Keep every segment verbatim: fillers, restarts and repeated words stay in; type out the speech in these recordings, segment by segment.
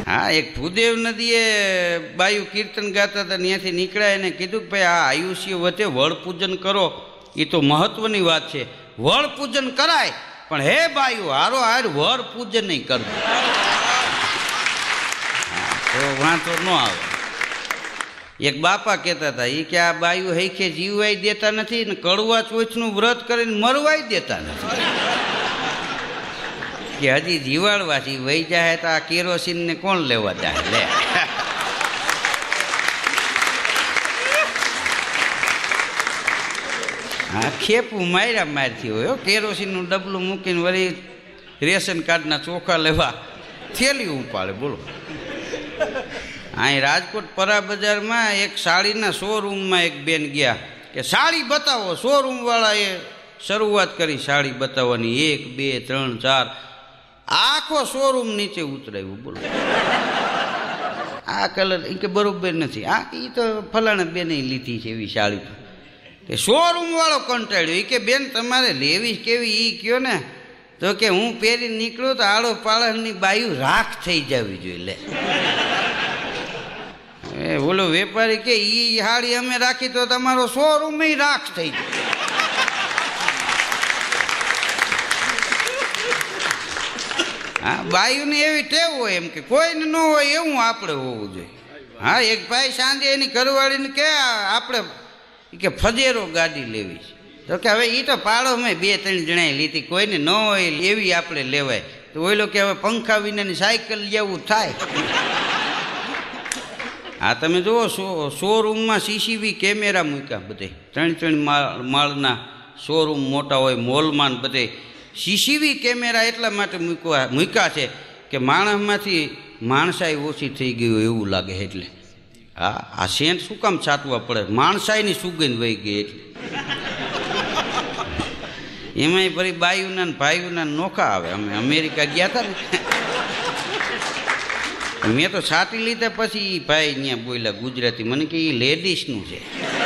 હા, એક ભૂદેવ નદીએ બાયુ કીર્તન ગાતા હતા, ત્યાંથી નીકળ્યા એને કીધું કે ભાઈ આ આયુષ્ય વચ્ચે વળ પૂજન કરો, એ તો મહત્વની વાત છે. વળ પૂજન કરાય, પણ હે બાયુ હારો હાર વર પૂજન નહીં કરવું, તો વાંધો ન આવે. એક બાપા કહેતા હતા એ કે આ બાયુ હૈખે જીવવાય દેતા નથી ને કડવા ચોથનું વ્રત કરીને મરવાય દેતા નથી, કે હજી જીવાડવાથી વહી જાય તો આ કેરોસીન ને કોણ લેવા જાય લે. હા, ખેપું માર્યા મારથી હોય. કેરોસીનનું ડબલું મૂકીને વળી રેશન કાર્ડના ચોખા લેવા થેલી ઉપાડે. બોલો, અહીં રાજકોટ પરા બજારમાં એક સાડીના શોરૂમમાં એક બેન ગયા કે સાડી બતાવો. શોરૂમવાળાએ શરૂઆત કરી સાડી બતાવવાની. એક બે ત્રણ ચાર આખો શોરૂમ નીચે ઉતરાયું. બોલો, આ કલર એ કે બરોબર નથી, આ એ તો ફલાણા બેને લીધી છે એવી સાડી. તો કે શોરૂમ વાળો કંટાળ્યો. એ કે બેન તમારે લેવી કેવી એ કયો ને. તો કે હું પહેરી નીકળું તો આડો પાળની બાયુ રાખ થઈ જવી જોઈએ. લે એ બોલો વેપારી કે ઈ સાડી અમે રાખી તો તમારો શોરૂમ રાખ થઈ જાય. હા, બાયુની એવી ટેવ હોય એમ કે કોઈને ન હોય એવું આપણે હોવું જોઈએ. હા, એક ભાઈ સાંજે એની ઘરવાળીને કે આપણે કે ફજેરો ગાડી લેવી છે. તો કે હવે એ તો પાડો મેં બે ત્રણ જણાએ લીધી, કોઈને ન હોય એવી આપણે લેવાય. તો ઓઈલો કે હવે પંખા વિનાની સાયકલ લેવું થાય. હા, તમે જુઓ શો શોરૂમમાં સીસીવી કેમેરા મૂક્યા બધે, ત્રણ ત્રણ માળ માળના શોરૂમ મોટા હોય, મોલમાં બધે સીસીવી કેમેરા એટલા માટે મૂકવા મૂક્યા છે કે માણસમાંથી માણસાઈ ઓછી થઈ ગઈ હોય એવું લાગે. એટલે હા, આ સેન્ટ શું કામ છાંટવા પડે, માણસાઈની સુગંધ વહી ગઈ એટલે. એમાંય ફરી બાયુના ને ભાઈઓના નોખા આવે. અમે અમેરિકા ગયા હતા ને, મેં તો છાંટી લીધા પછી એ ભાઈ અહીંયા બોલ્યા ગુજરાતી, મને કે એ લેડીઝનું છે.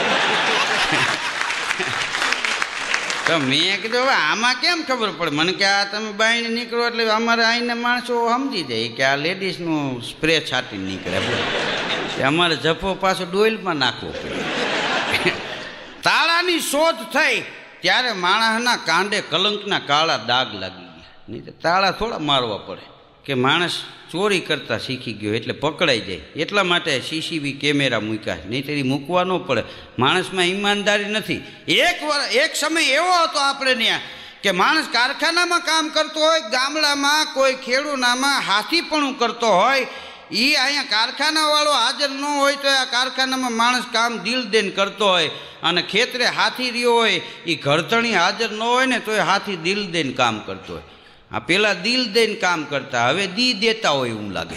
તો મેં કીધું હવે આમાં કેમ ખબર પડે. મને કે આ તમે બાયણે નીકળો એટલે અમારે અહીંના માણસો સમજી જાય કે આ લેડીઝનું સ્પ્રે છાંટીને નીકળે. અમારે જફો પાછો ડોઇલમાં નાખવો પડે. તાળાની શોધ થઈ ત્યારે માણસના કાંડે કલંકના કાળા દાગ લાગી ગયા. નહીં તો તાળા થોડા મારવા પડે કે માણસ ચોરી કરતા શીખી ગયો એટલે પકડાઈ જાય. એટલા માટે સીસીવી કેમેરા મૂક્યા, નહીં તેરી મૂકવા ન પડે. માણસમાં ઈમાનદારી નથી. એક વાર એક સમય એવો હતો આપણે ત્યાં કે માણસ કારખાનામાં કામ કરતો હોય, ગામડામાં કોઈ ખેડૂનામાં હાથીપણું કરતો હોય, એ અહીંયા કારખાનાવાળો હાજર ન હોય તો આ કારખાનામાં માણસ કામ દિલ દઈને કરતો હોય, અને ખેતરે હાથી રહ્યો હોય એ ઘરધણી હાજર ન હોય ને તો એ હાથી દિલ દઈને કામ કરતો હોય. આ પેલા દિલ દઈને કામ કરતા, હવે દી દેતા હોય એવું લાગે.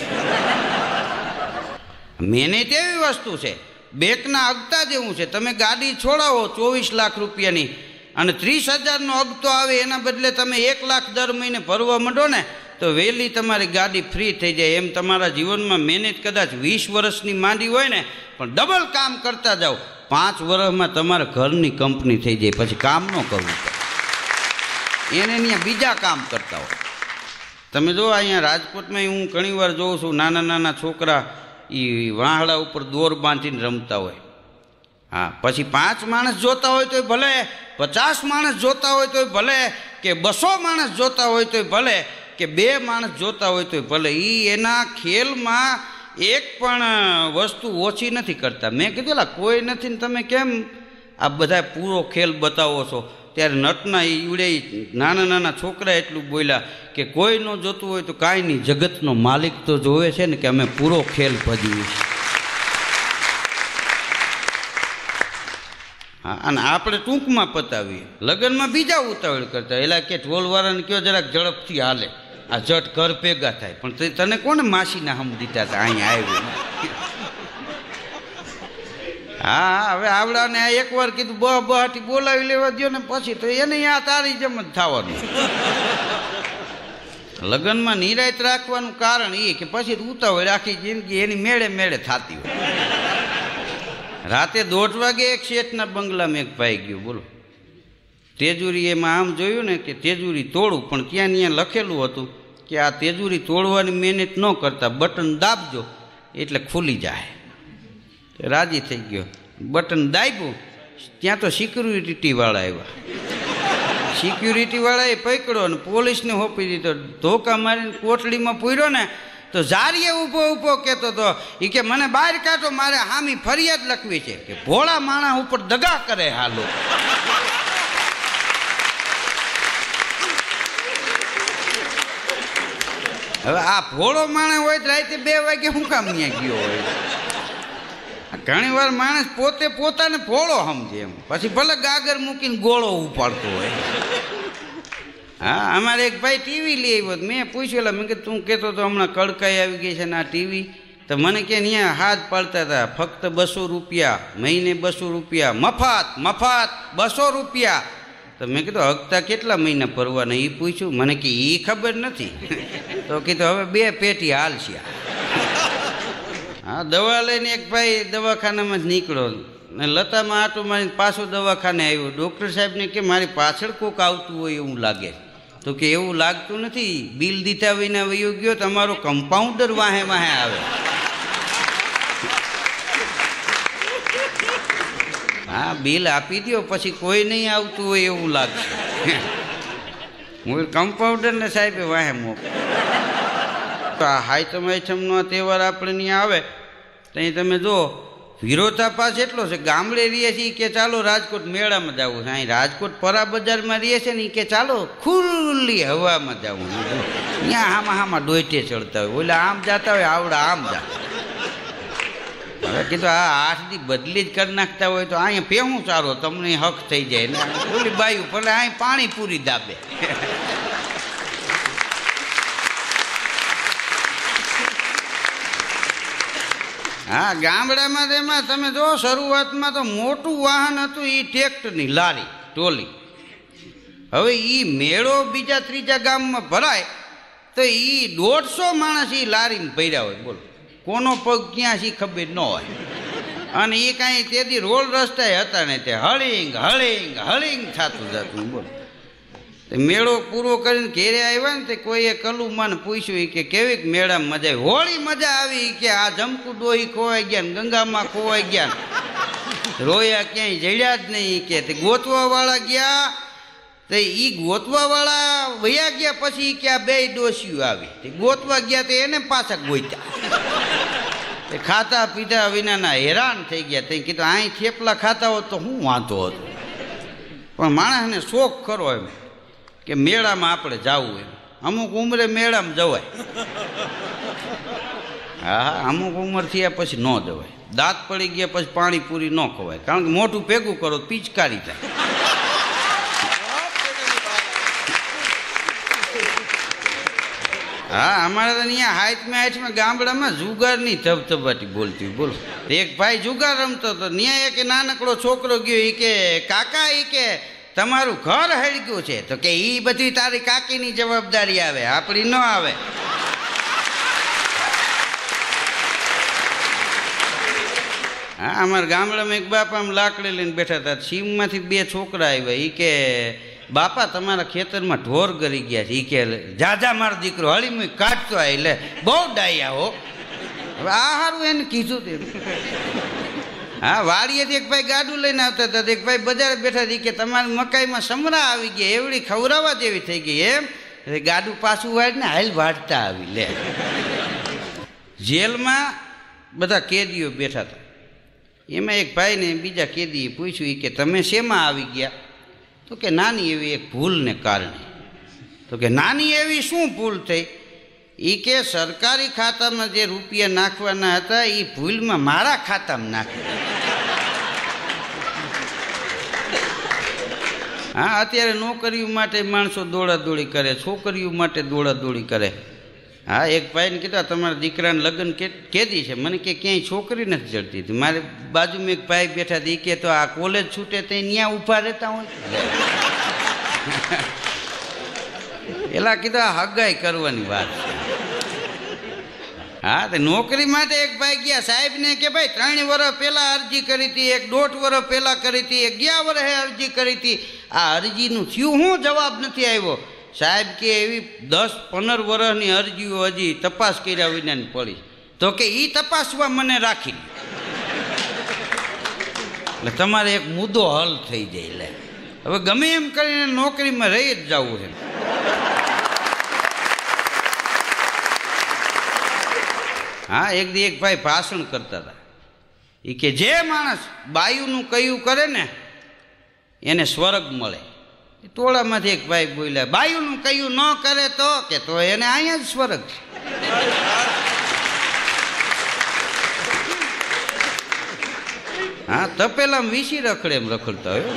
મહેનત એવી વસ્તુ છે, બેંકના અગતા જેવું છે. તમે ગાડી છોડાવો ચોવીસ લાખ રૂપિયાની અને ત્રીસ હજારનો અગતો આવે, એના બદલે તમે એક લાખ દર મહિને ભરવા માંડો ને તો વહેલી તમારી ગાડી ફ્રી થઈ જાય. એમ તમારા જીવનમાં મહેનત કદાચ વીસ વર્ષની માંડી હોય ને, પણ ડબલ કામ કરતા જાઓ, પાંચ વર્ષમાં તમારા ઘરની કંપની થઈ જાય. પછી કામ ન કરવું પડે, એને અહીંયા બીજા કામ કરતા હોય. તમે જો અહીંયા રાજકોટમાં હું ઘણી વાર જોઉં છું, નાના નાના છોકરા એ વાહડા ઉપર દોર બાંધીને રમતા હોય. હા, પછી પાંચ માણસ જોતા હોય તોય ભલે, પચાસ માણસ જોતા હોય તોય ભલે, કે બસો માણસ જોતા હોય તોય ભલે, કે બે માણસ જોતા હોય તોય ભલે, એ એના ખેલમાં એક પણ વસ્તુ ઓછી નથી કરતા. મેં કીધું કોઈ નથી ને તમે કેમ આ બધા પૂરો ખેલ બતાવો છો? ત્યારે નટના ઈવડે નાના નાના છોકરા એટલું બોલ્યા કે કોઈ ન જોતું હોય તો કાંઈ નહીં, જગતનો માલિક તો જોવે છે ને કે અમે પૂરો ખેલ ભજવીએ છીએ. હા, અને આપણે ટૂંકમાં પતાવીએ. લગ્નમાં બીજા ઉતાવળ કરતા, એલા કે ઢોલવાળાને કયો જરાક ઝડપથી હાલે, આ જટ ઘર ભેગા થાય. પણ તને કોને માસીના હમ દીધા હતા અહીંયા આવ્યું? હા, હવે આવડાને એક વાર કીધું બ બહાટી બોલાવી લેવા દો ને પછી તો એને આ તારી જેમ જ થવાનું. લગ્નમાં નિરાયત રાખવાનું કારણ એ કે પછી ઉતાવળ આખી જિંદગી એની મેળે મેળે થતી હોય. રાતે દોઢ વાગે એક શેઠના બંગલામાં એક ભાઈ ગયો. બોલો, તેજુરી એમાં આમ જોયું ને કે તેજુરી તોડું, પણ ત્યાં ત્યાં લખેલું હતું કે આ તેજુરી તોડવાની મહેનત ન કરતા બટન દાબજો એટલે ખુલી જાય. રાજી થઈ ગયો. બટન દાબ્યું ત્યાં તો સિક્યુરિટીવાળા આવ્યા. સિક્યુરિટીવાળાએ પકડ્યો અને પોલીસને હોપી દીધો. ધોકા મારીને કોટડીમાં પૂર્યો ને તો જારીએ ઊભો ઊભો કહેતો હતો એ કે મને બહાર કાઢો, મારે હામી ફરિયાદ લખવી છે કે ભોળા માણસ ઉપર દગા કરે હાલો. હવે આ ભોળો માણસ હોય તો રાતે બે વાગે શું કામ ત્યાં ગયો હોય? ઘણી વાર માણસ પોતે પોતાને ભોળો સમજે એમ, પછી ભલે ગાગર મૂકીને ગોળો ઉપાડતો હોય. હા, અમારે એક ભાઈ ટીવી લઈ આવ્યો. મેં પૂછ્યું, મેં કીધું તું કહેતો તો હમણાં કડકાઈ આવી ગઈ છે ને આ ટીવી, તો મને કે અહીંયા હાથ પાડતા હતા ફક્ત બસો રૂપિયા મહિને, બસો રૂપિયા મફત મફત બસો રૂપિયા. તો મેં કીધું હપ્તા કેટલા મહિના ભરવાના એ પૂછ્યું. મને કે એ ખબર નથી. તો કીધું હવે બે પેટી હાલશે. હા, દવા લઈને એક ભાઈ દવાખાનામાં જ નીકળ્યો ને લતામાં આટો મારીને પાછો દવાખાને આવ્યો. ડૉક્ટર સાહેબને કે મારી પાછળ કોક આવતું હોય એવું લાગે. તો કે એવું લાગતું નથી, બિલ દીધા વિના વયો ગયો, તમારો કમ્પાઉન્ડર વાહે વાહે આવે. હા, બિલ આપી દો પછી કોઈ નહીં આવતું હોય એવું લાગશે. હું કમ્પાઉન્ડરને સાહેબે વાહે મોકલો. તો આ હાઈતમ આઈટમનો તહેવાર આપણે ત્યાં આવે ત્યાં તમે જો વિરોધાભાસ એટલો છે. ગામડે રહીએ છીએ કે ચાલો રાજકોટ મેળામાં જવું છે, અહીં રાજકોટ પરા બજારમાં રહીએ છે ને કે ચાલો ખુલ્લી હવામાં જવું. ત્યાં આમાં આમાં ડોઈટે ચડતા હોય, ઓલા આમ જતા હોય આવડા આમ જા. હવે કીધું આ આઠ દી બદલી જ કરી નાખતા હોય તો અહીંયા પેહું સારો તમને હક થઈ જાય ને ઓલી બાયું ભલે અહીં પાણી પૂરી દાબે. હા, ગામડામાં એમાં તમે જો શરૂઆતમાં તો મોટું વાહન હતું એ ટ્રેક્ટરની લારી ટોલી. હવે એ મેળો બીજા ત્રીજા ગામમાં ભરાય તો એ દોઢસો માણસ એ લારીમાં ભર્યા હોય. બોલો કોનો પગ ક્યાં છે ખબર ન હોય. અને એ કાંઈ તેથી રોડ રસ્તા હતા ને તે હળીંગ હળીંગ હળીંગ થતું જતું. બોલો મેળો પૂરો કરીને ઘેરે આવ્યા ને તે કોઈએ કલુમાને પૂછ્યું કે કેવીક મેળામાં મજા આવી? હોળી મજા આવી કે આ જમકુ ડોહી ખોવાઈ ગયા ને ગંગામાં ખોવાઈ ગયા, રોયા ક્યાંય જડ્યા જ નહીં. કે તે ગોતવાવાળા ગયા તો એ ગોતવાવાળા વયા ગયા પછી કે આ બે ડોસીઓ આવી. તે ગોતવા ગયા તો એને પાછા ગોત્યા. તે ખાતા પીધા વિનાના હેરાન થઈ ગયા. તે કીધું અહીં થેપલા ખાતા હોત તો શું વાંધો હતો, પણ માણસને શોખ ખરો એમ કે મેળામાં આપણે જવું એમ. અમુક ઉંમરે મેળામાં જવાય. હા હા, અમુક ઉંમર થયા પછી ન જવાય. દાંત પડી ગયા પછી પાણીપુરી ન ખવાય, કારણ કે મોટું ભેગું કરો પિચકારી થાય. હા, અમારે તો અહીંયા હાઈટમાં હાઈટમાં ગામડામાં જુગારની ધબધબાટી બોલતી. બોલો એક ભાઈ જુગાર રમતો હતો. ત્યાં એક નાનકડો છોકરો ગયો. એ કે કાકા એ કે તમારું ઘર હળગ્યું છે. તો કે એ બધી તારી કાકીની જવાબદારી આવે, આપણી ન આવે. હા, અમારા ગામડામાં એક બાપા આમ લાકડી લઈને બેઠા હતા. સીમમાંથી બે છોકરા આવ્યા. એ કે બાપા તમારા ખેતરમાં ઢોર ગરી ગયા છે. એ કે જાજા મારો દીકરો હળી મુઈ કાઢતો આ એટલે બહુ ડાયા હો. હવે આ સારું એને કીધું તે. હા, વાડીએથી એક ભાઈ ગાડું લઈને આવતા હતા. એક ભાઈ બજારે બેઠા હતી કે તમારી મકાઈમાં સમરા આવી ગયા, એવડી ખવડાવવા જેવી થઈ ગઈ એમ. ગાડું પાછું વાળીને હાલ વાળતા આવી. લે, જેલમાં બધા કેદીઓ બેઠા હતા. એમાં એક ભાઈને બીજા કેદીએ પૂછ્યું કે તમે શેમાં આવી ગયા? તો કે નાની એવી એક ભૂલને કારણે. તો કે નાની એવી શું ભૂલ થઈ? એ કે સરકારી ખાતામાં જે રૂપિયા નાખવાના હતા એ ભૂલમાં મારા ખાતામાં નાખ્યા. હા, અત્યારે નોકરીઓ માટે માણસો દોડાદોડી કરે, છોકરીઓ માટે દોડાદોડી કરે. હા, એક ભાઈને કીધા તમારા દીકરાને લગ્ન કે કેદી છે? મને કે ક્યાંય છોકરી નથી જડતી હતી. મારે બાજુમાં એક ભાઈ બેઠા હતા. એ કે તો આ કોલેજ છૂટે તો ત્યાં ઊભા રહેતા હોય. એલા કીધા હગાઈ કરવાની વાત છે. હા, તો નોકરી માટે એક ભાઈ ગયા સાહેબને કે ભાઈ ત્રણ વર્ષ પહેલાં અરજી કરી હતી, એક દોઢ વર્ષ પહેલાં કરી હતી, એક ગયા વર્ષે અરજી કરી હતી, આ અરજીનું થયું હું જવાબ નથી આવ્યો? સાહેબ કે એવી દસ પંદર વર્ષની અરજીઓ હજી તપાસ કર્યા વિનાની પડી, તો કે એ તપાસવા મને રાખી એટલે તમારે એક મુદ્દો હલ થઈ જાય. લે હવે ગમે એમ કરીને નોકરીમાં રહી જ જવું છે. હા, એક દી એક ભાઈ ભાષણ કરતા હતા. એ કે જે માણસ બાયુનું કયું કરે ને એને સ્વર્ગ મળે. ટોળામાંથી એક ભાઈ બોલ્યા, બાયુનું કયું ન કરે તો કે તો એને અહીંયા જ સ્વર્ગ છે. હા, તપેલામાં વીસી રખડે એમ રખડતા હોય.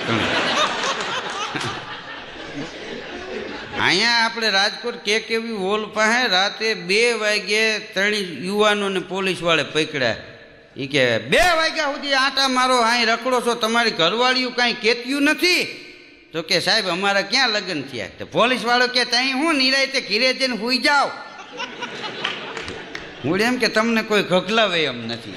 અહીંયા આપણે રાજકોટ કે કેવી હોલ પાસે રાતે બે વાગ્યે ત્રણ યુવાનોને પોલીસ વાળે પકડ્યા. એ કે બે વાગ્યા સુધી આટા મારો અહીં રખડો છો, તમારી ઘરવાળીઓ કાંઈ કહેતું નથી? તો કે સાહેબ અમારા ક્યાં લગ્ન થયા? તો પોલીસ વાળો કે ત્યાં હું નિરાયતે ઘીરે જઈને હુઈ જાઓ. હું એમ કે તમને કોઈ ઘગલાવે એમ નથી.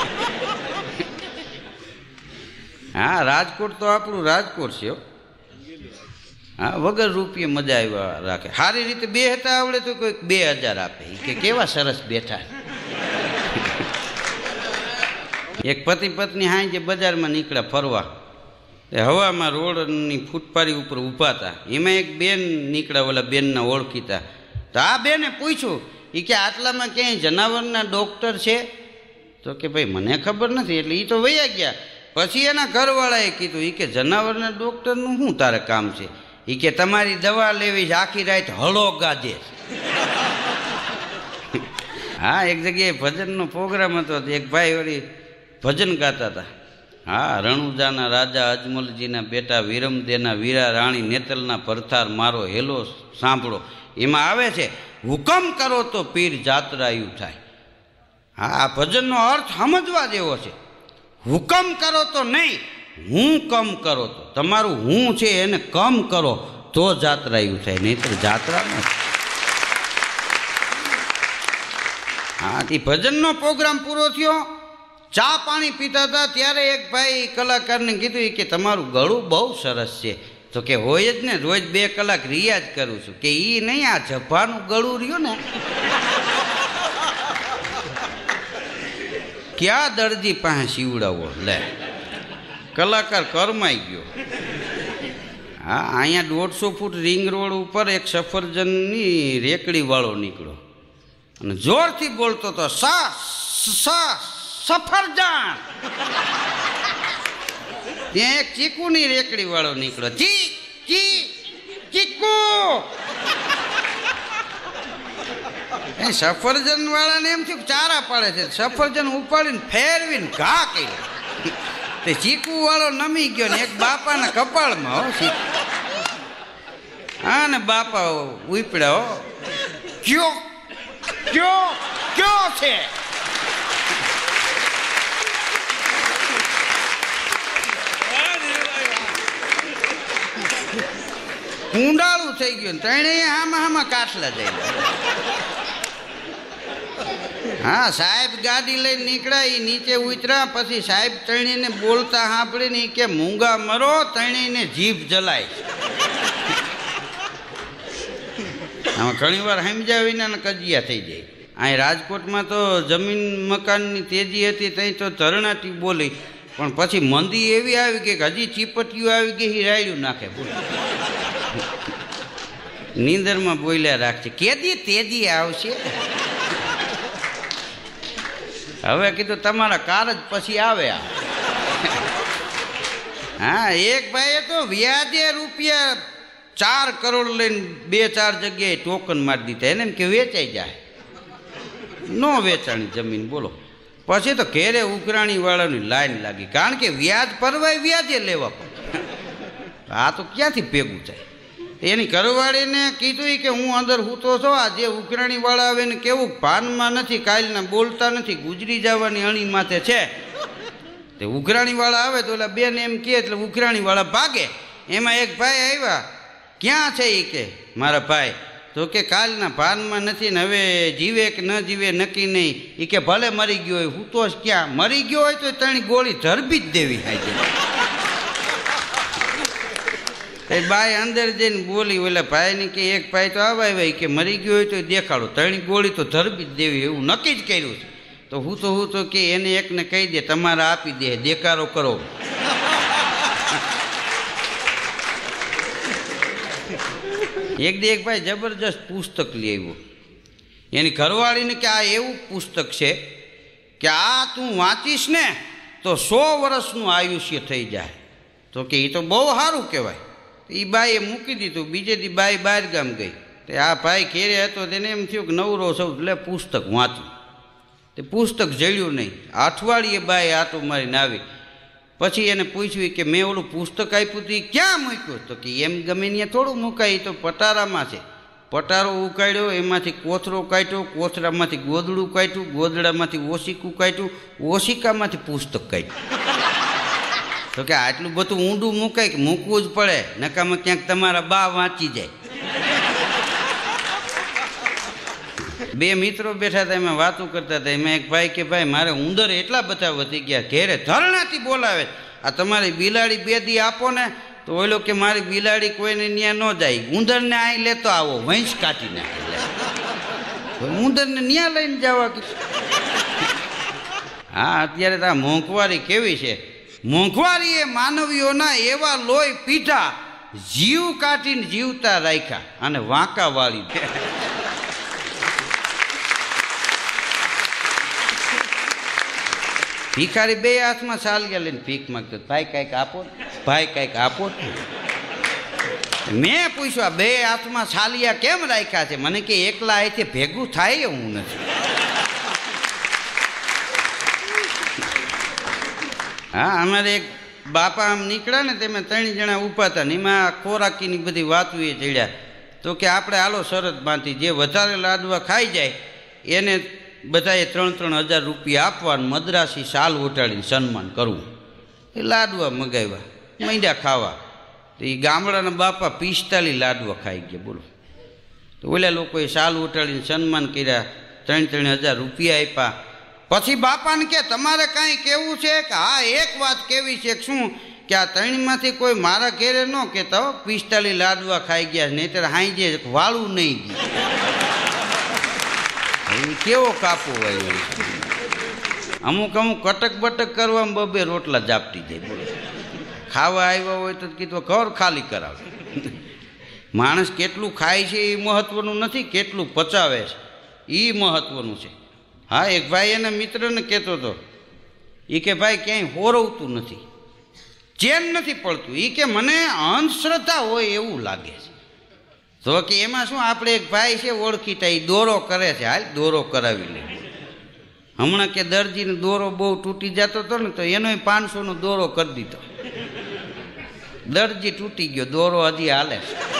હા, રાજકોટ તો આપણું રાજકોટ છે. હા, વગર રૂપિયે મજા આવ્યા રાખે. સારી રીતે બે હતા આવડે તો કોઈ બે હજાર આપે કે કેવા સરસ બેઠા. એક પતિ પત્ની હાઈ જે બજારમાં નીકળ્યા ફરવા, હવામાં રોડની ફૂટપારી ઉપર ઊભા હતા. એમાં એક બેન નીકળ્યા, ઓલા બેનના ઓળખીતા. તો આ બેને પૂછ્યું, એ કે આટલામાં ક્યાંય જનાવરના ડૉક્ટર છે? તો કે ભાઈ મને ખબર નથી. એટલે એ તો વયા ગયા. પછી એના ઘરવાળાએ કીધું, એ કે જનાવરના ડૉક્ટરનું શું તારે કામ છે? એ કે તમારી દવા લેવી છે, આખી રાત હળો ગાજે. હા, એક જગ્યાએ ભજનનો પ્રોગ્રામ હતો. એક ભાઈ વળી ભજન ગાતા હતા. હા, રણુજાના રાજા અજમલજીના બેટા વિરમદેના વીરા રાણી નેતલના પરથાર મારો હેલો સાંભળો. એમાં આવે છે, હુકમ કરો તો પીર જાતરાયું થાય. હા, આ ભજનનો અર્થ સમજવા જેવો છે. હુકમ કરો તો નહીં, હું કમ કરો તો. તમારું હું છે એને કમ કરો તો જાત્રાયું થાય, નહીતર જાત્રા ન. હા, તે ભજનનો પ્રોગ્રામ પૂરો થયો. ચા પાણી પીતા હતા ત્યારે એક ભાઈ કલાકારને કીધું કે તમારું ગળું બહુ સરસ છે. તો કે હોય જ ને, રોજ બે કલાક રિયાઝ કરું છું. કે એ નહીં, આ જભાનું ગળું રહ્યું ને ક્યાં દરજી પાસે સીવડાવો. લે, કલાકાર કરમાઈ ગયો. હા, અહીંયા દોઢસો ફૂટ રિંગ રોડ ઉપર એક સફરજનની રેકડી વાળો નીકળ્યો અને જોરથી બોલતો હતો, સા સા સફરજન. ત્યાં એક ચીકુની રેકડી વાળો નીકળ્યો, ચી ચી ચીકુ. સફરજન વાળાને એમ થયું ચારા પાડે છે. સફરજન ઉપાડીને ફેરવીને ઘા કર્યો. તે ચીકુ વાળો નમી ગયો ને એક બાપાના કપાળમાં. હો ચીકુ. હા, ને બાપા ઉપડ્યા. હો કયો કયો કયો છે? ઊંડાળું થઈ ગયું. ત્રણેય હામાં હામાં કાટલા જાય. હા, સાહેબ ગાડી લઈને નીકળ્યા. એ નીચે ઉતર્યા. પછી સાહેબ ત્રણેયને બોલતા સાંભળીને કે મૂંગા મરો, ત્રણેયને જીભ જલાય. આમાં ઘણી વાર સમજ્યા વિના કજિયા થઈ જાય. અહીં રાજકોટમાં તો જમીન મકાનની તેજી હતી, ત્યાં તો ધરણાટી બોલી. પણ પછી મંદી એવી આવી ગઈ કે હજી ચીપટીઓ આવી ગઈ, એ રાયડું નાખે. નીંદરમાં બોલ્યા રાખશે, કેદી તેજી આવશે. હવે કીધું તમારા કાર જ પછી આવે. હા, એક ભાઈએ તો વ્યાજે રૂપિયા ચાર કરોડ લઈને બે ચાર જગ્યાએ ટોકન મારી દીધા. એને એમ કે વેચાઈ જાય. નો વેચાણી જમીન. બોલો. પછી તો ઘેરે ઉઘરાણી વાળાની લાઈન લાગી, કારણ કે વ્યાજ પરવાય વ્યાજે લેવા પડે. આ તો ક્યાંથી ભેગું થાય? એની ઘરવાળીને કીધું કે હું અંદર હૂતો છો, આ જે ઉઘરાણી વાળા આવે ને કેવું ભાનમાં નથી, કાલના બોલતા નથી, ગુજરી જવાની અણી માથે છે. તે ઉઘરાણી વાળા આવે તો ઓલા બેન એમ કહે એટલે ઉઘરાણી વાળા ભાગે. એમાં એક ભાઈ આવ્યા, ક્યાં છે એ કે મારા ભાઈ? તો કે કાલના ભાનમાં નથી ને હવે જીવે કે ન જીવે નક્કી નહીં. એ કે ભલે મરી ગયો હોય, હું તો ક્યાં મરી ગયો હોય તો ત્રણ ગોળી ધરબી જ દેવી. હાઈ એ બાઈ અંદર જઈને બોલી ઓલા ભાઈને કે એક ભાઈ તો આવાય ભાઈ કે મરી ગયો હોય તો દેખાડો, ત્રણ ગોળી તો ધરબી જ દેવી એવું નક્કી જ કર્યું છે. તો હું તો હું તો કે એને એકને કહી દે તમારે આપી દે, દેકારો કરો. એક દી એક ભાઈ જબરજસ્ત પુસ્તક લઈ આવ્યો. એની ઘરવાળીને કે આ એવું પુસ્તક છે કે આ તું વાંચીશ ને તો સો વર્ષનું આયુષ્ય થઈ જાય. તો કે એ તો બહુ સારું કહેવાય. એ બાઈએ મૂકી દીધું. બીજે દી બાઈ બહાર ગામ ગઈ. તે આ ભાઈ ઘેરે હતો તેને એમ થયું કે નવરો સૌ એટલે પુસ્તક વાંચું. તે પુસ્તક જળ્યું નહીં. અઠવાડિયે બાઈ આટો મારીને આવી. પછી એને પૂછ્યું કે મેં ઓલું પુસ્તક આપ્યું હતું એ ક્યાં મૂક્યું? તો કે એમ ગમે ત્યાં થોડું મુકાય, તો પટારામાં છે. પટારો ઉકાળ્યો, એમાંથી કોથરો કાઢ્યો, કોથરામાંથી ગોદડું કાઢ્યું, ગોદડામાંથી ઓશિકું કાઢ્યું, ઓશિકામાંથી પુસ્તક કાઢ્યું. તો કે આટલું બધું ઊંડું મુકાય કે મૂકવું જ પડે, નકામાં ક્યાંક તમારા બા વાંચી જાય. બે મિત્રો બેઠા હતા, એમાં વાતો કરતા હતા. એમાં એક ભાઈ કે ભાઈ મારે ઉંદર એટલા બધા વધી ગયા, ઘેરે ધરણાથી બોલાવે, આ તમારી બિલાડી બે દી આપો ને. તો ઓલો કે મારી બિલાડી કોઈને ન્યા ન જાય, ઉંદરને અહીં લેતો આવો, વંશ કાઢી નાખે. ઉંદરને ન્યા લઈને જવા કે હા અત્યારે તો આ મોંઘવારી કેવી છે. મોંઘવારી એ માનવીઓના એવા લોહી પીઠા, જીવ કાઢીને જીવતા રાખ્યા અને વાંકા વાળી. ભિખારી બે હાથમાં સાલિયા લઈને ભીખ માંગતો, ભાઈ કાંઈક આપો, ભાઈ કાંઈક આપો. મેં પૂછ્યું આ બે હાથમાં સાલિયા કેમ રાખ્યા છે? મને કે એકલા અહીંથી ભેગું થાય એવું નથી. હા અમારે એક બાપા આમ નીકળ્યા ને તેમાં ત્રણ જણા ઊભા હતા ને એમાં ખોરાકીની બધી વાતો એ ચડ્યા. તો કે આપણે હાલો શરત બાંધી, જે વધારે લાડવા ખાઈ જાય એને બધાએ ત્રણ ત્રણ હજાર રૂપિયા આપવાનું, મદ્રાસી શાલ ઓટાડીને સન્માન કરવું. એ લાડવા મગાવ્યા, માંડ્યા ખાવા. તો એ ગામડાના બાપા પિસ્તાલીસ લાડવા ખાઈ ગયા બોલો. તો ઓલા લોકોએ શાલ ઓટાડીને સન્માન કર્યા, ત્રણ ત્રણ હજાર રૂપિયા આપ્યા. પછી બાપાને કે તમારે કાંઈ કહેવું છે? કે હા એક વાત કેવી છે. શું કે આ ત્રણમાંથી કોઈ મારા ઘેરે ન કહેતા હો પિસ્તાલીસ લાડવા ખાઈ ગયા, નહીંતર હાઈ જે વાળું નહીં ગયું. કેવો કાપો હોય. અમુક અમુક કટક બટક કરવામાં બબે રોટલા જાપટી જાય બોલો. ખાવા આવ્યા હોય તો કીધું ઘર ખાલી કરાવે. માણસ કેટલું ખાય છે એ મહત્વનું નથી, કેટલું પચાવે છે એ મહત્વનું છે. હા એક ભાઈ એના મિત્રને કહેતો હતો, એ કે ભાઈ ક્યાંય હોરવતું નથી, ચેન નથી પડતું. એ કે મને અંધશ્રદ્ધા હોય એવું લાગે છે. તો કે એમાં શું, આપણે એક ભાઈ છે ઓળખીતા, એ દોરો કરે છે, હાલ દોરો કરાવી લે. હમણાં કે દરજીને દોરો બહુ તૂટી જતો હતો ને તો એનો પાંચસોનો દોરો કરી દીધો. દરજી તૂટી ગયો, દોરો હજી હાલે.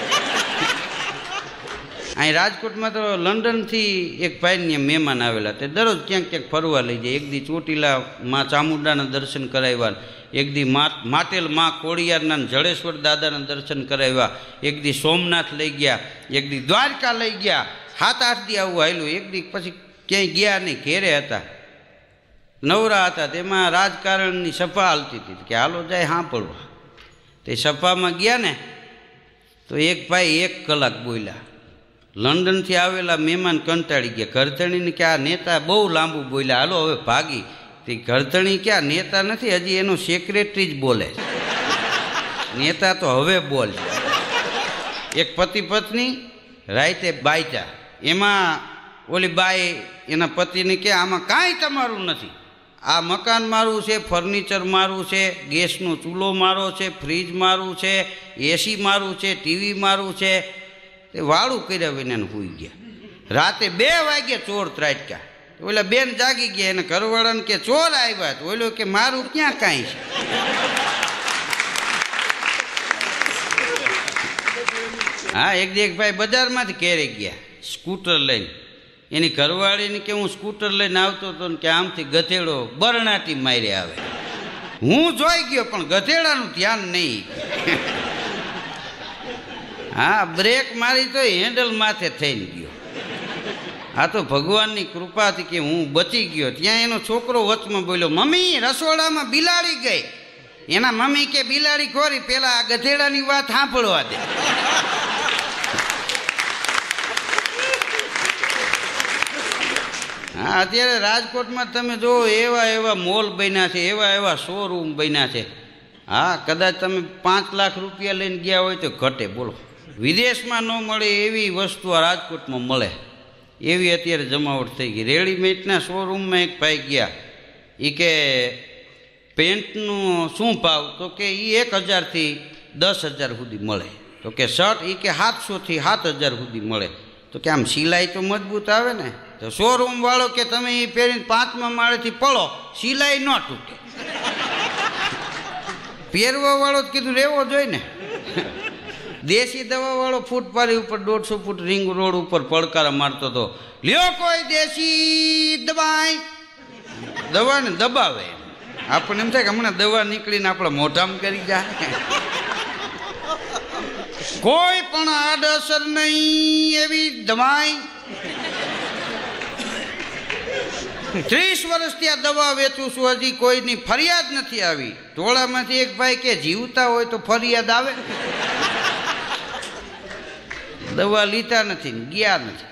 અહીં રાજકોટમાં તો લંડનથી એક ભાઈને મહેમાન આવેલા, તે દરરોજ ક્યાંક ક્યાંક ફરવા લઈ જાય. એક દી ચોટીલા માં ચામુંડાના દર્શન કરાવ્યા, એક દી માટેલ માં ખોડિયારના જડેશ્વર દાદાના દર્શન કરાવ્યા, એક દી સોમનાથ લઈ ગયા, એક દી દ્વારકા લઈ ગયા. સાત આઠ દી આવું હાલ્યું. એક દી પછી ક્યાંય ગયા નહીં, ઘેરે હતા, નવરા હતા. તેમાં રાજકારણની સભા હાલતી હતી કે હાલો જાય સાંભળવા. તે સભામાં ગયા ને તો એક ભાઈ એક કલાક બોલ્યા. લંડનથી આવેલા મહેમાન કંટાળી ગયા. ઘરધણીને કે આ નેતા બહુ લાંબુ બોલ્યા, હાલો હવે ભાગી. તે ઘરધણી ક્યાં નેતા નથી, હજી એનો સેક્રેટરી જ બોલે છે. નેતા તો હવે બોલ. એક પતિ પત્ની રાતે બાયતા, એમાં ઓલી બાઈ એના પતિને કે આમાં કાંઈ તમારું નથી, આ મકાન મારું છે, ફર્નિચર મારું છે, ગેસનો ચૂલો મારો છે, ફ્રીજ મારું છે, એસી મારું છે, ટીવી મારું છે. તે વાળું કર્યા વિના હોઈ ગયા. રાતે બે વાગે ચોર ત્રાટક્યા. ઓલા બેન જાગી ગયા, એને ઘરવાળાને કે ચોર આવ્યા. તો ઓલો કે મારું ક્યાં કાંઈ છે. હા એક દી એક ભાઈ બજારમાંથી ઘેરે ગયા સ્કૂટર લઈને. એની ઘરવાળીને કે હું સ્કૂટર લઈને આવતો હતો ને કે આમથી ગધેડો બરણાટી મારી આવે. હું જોઈ ગયો પણ ગધેડાનું ધ્યાન નહીં. હા બ્રેક મારી તો હેન્ડલ માથે થઈને ગયો. આ તો ભગવાનની કૃપાથી કે હું બચી ગયો. ત્યાં એનો છોકરો વચમાં બોલ્યો, મમ્મી રસોડામાં બિલાડી ગઈ. એના મમ્મી કે બિલાડી ખોરી, પેલા આ ગધેડાની વાત સાંભળવા દે. હા, અત્યારે રાજકોટમાં તમે જો એવા એવા મોલ બન્યા છે, એવા એવા શોરૂમ બન્યા છે. હા, કદાચ તમે પાંચ લાખ રૂપિયા લઈને ગયા હોય તો ઘટે. બોલો, વિદેશમાં ન મળે એવી વસ્તુ આ રાજકોટમાં મળે, એવી અત્યારે જમાવટ થઈ ગઈ. રેડીમેડના શોરૂમમાં એક ભાઈ ગયા, એ કે પેન્ટનું શું ભાવ? તો કે એ એક હજારથી દસ હજાર સુધી મળે. તો કે શર્ટ? એ કે સાતસોથી સાત હજાર સુધી મળે. તો કે આમ સિલાઈ તો મજબૂત આવે ને. તો શોરૂમ વાળો કે તમે એ પહેરીને પાંચમા માળેથી પડો, સિલાઈ ન તૂટે. પહેરવા વાળો કીધું રહેવો જોઈએ ને. દેશી દવા વાળો ફૂટપારી ઉપર દોઢસો ફૂટ રિંગ રોડ ઉપર પડકારા મારતો હતો, લ્યો કોઈ દેશી દવાઈ. દવા ને દબાવે, આપણને એમ થાય કે હમણાં દવા નીકળીને આપણા મોઢામાં કરી જાય. કોઈ પણ આડઅસર નહીં એવી દવાઈ. ત્રીસ વર્ષથી આ દવા વેચું છું, હજી કોઈની ફરિયાદ નથી આવી. ટોળામાંથી એક ભાઈ કે જીવતા હોય તો ફરિયાદ આવે. દવા લીધા નથી, ગયા નથી.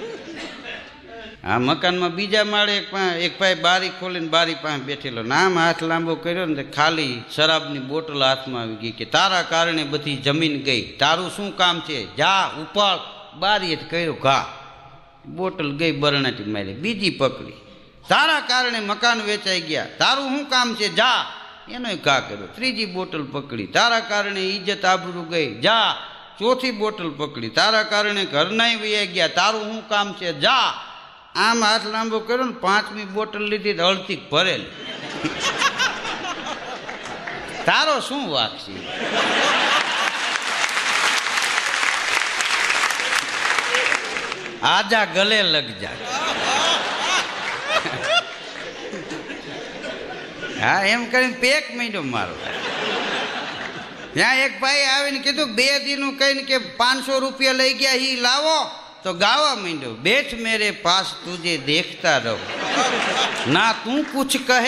આ મકાનમાં બીજા માળે એક ભાઈ બારી ખોલીને બારી પાસે બેઠેલો, નામ હાથ લાંબો કર્યો ને ખાલી શરાબની બોટલ હાથમાં આવી ગઈ. કે તારા કારણે બધી જમીન ગઈ, તારું શું કામ છે? જા ઉપાડ. બારીએ કર્યો ઘા, બોટલ ગઈ બરણાટી મારી. બીજી પકડી, તારા કારણે મકાન વેચાઈ ગયા, તારું શું કામ છે? જા, એનો ઘા કર્યો. ત્રીજી બોટલ પકડી, તારા કારણે ઇજ્જત આબરૂ ગઈ, જા. ચોથી બોટલ પકડી, તારા કારણે ઘરનાય વૈયા ગયા, તારું શું કામ છે? જા. આમ હાથ લાંબો કર્યો ને પાંચમી બોટલ લીધી, અડધી ભરેલી. તારો શું વાક છે? આજા ગલે લગ જા. હા, એમ કરીને પેક માંડ્યો મારો. ત્યાં એક ભાઈ આવીને કીધું બે દીનું કહીને કે પાંચસો રૂપિયા લઈ ગયા, હી લાવો. તો ગાવા માંડ્યો, બેઠ મેરે પાસ તુજે દેખતા રહો, ના તું કુછ કહે